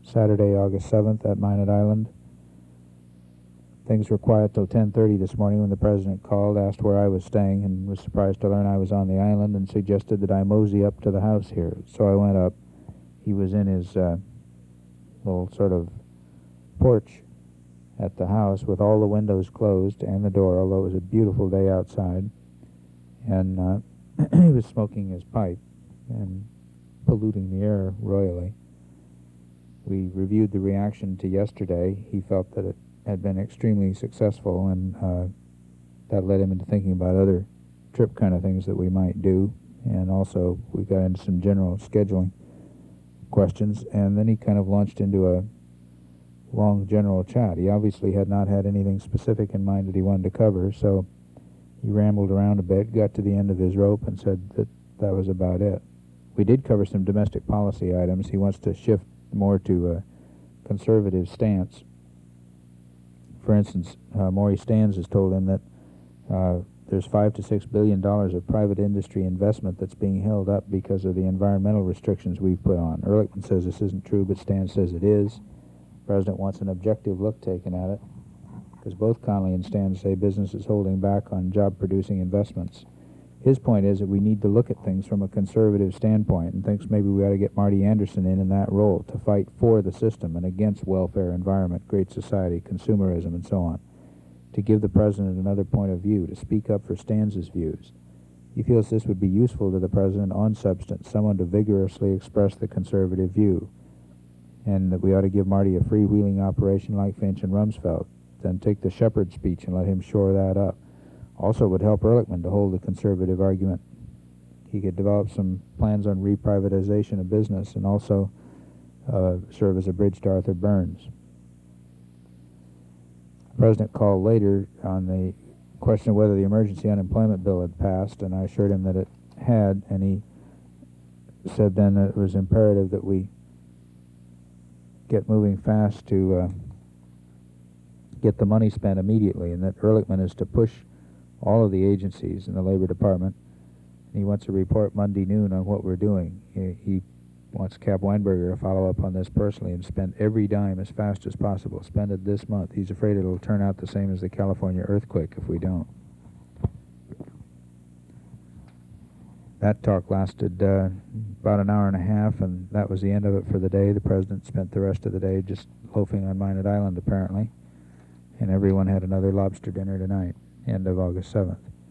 Saturday, August 7th at Minot Island. Things were quiet till 10:30 this morning when the President called, asked where I was staying, and was surprised to learn I was on the island and suggested that I mosey up to the house here. So I went up. He was in his little sort of porch at the house with all the windows closed and the door, although it was a beautiful day outside. And he was smoking his pipe and polluting the air royally. We reviewed the reaction to yesterday. He felt that it had been extremely successful, and that led him into thinking about other trip kind of things that we might do. And also we got into some general scheduling questions, and then he kind of launched into a long general chat. He obviously had not had anything specific in mind that he wanted to cover, so he rambled around a bit, got to the end of his rope, and said that that was about it. We did cover some domestic policy items. He wants to shift more to a conservative stance. For instance, Maurice Stans has told him that there's $5 to $6 billion of private industry investment that's being held up because of the environmental restrictions we've put on. Ehrlichman says this isn't true, but Stans says it is. The President wants an objective look taken at it, because both Connolly and Stans say business is holding back on job-producing investments. His point is that we need to look at things from a conservative standpoint, and thinks maybe we ought to get Marty Anderson in that role to fight for the system and against welfare, environment, great society, consumerism, and so on, to give the President another point of view, to speak up for Stans's views. He feels this would be useful to the President on substance, someone to vigorously express the conservative view, and that we ought to give Marty a freewheeling operation like Finch and Rumsfeld, then take the Shepard speech and let him shore that up. Also would help Ehrlichman to hold the conservative argument. He could develop some plans on reprivatization of business and also serve as a bridge to Arthur Burns. The President called later on the question of whether the emergency unemployment bill had passed, and I assured him that it had, and he said then that it was imperative that we get moving fast to get the money spent immediately, and that Ehrlichman is to push all of the agencies in the Labor Department, and he wants a report Monday noon on what we're doing. He wants Cap Weinberger to follow up on this personally and spend every dime as fast as possible. Spend it this month. He's afraid it'll turn out the same as the California earthquake if we don't. That talk lasted about an hour and a half, and that was the end of it for the day. The President spent the rest of the day just loafing on Minot Island, apparently, and everyone had another lobster dinner tonight, end of August 7th.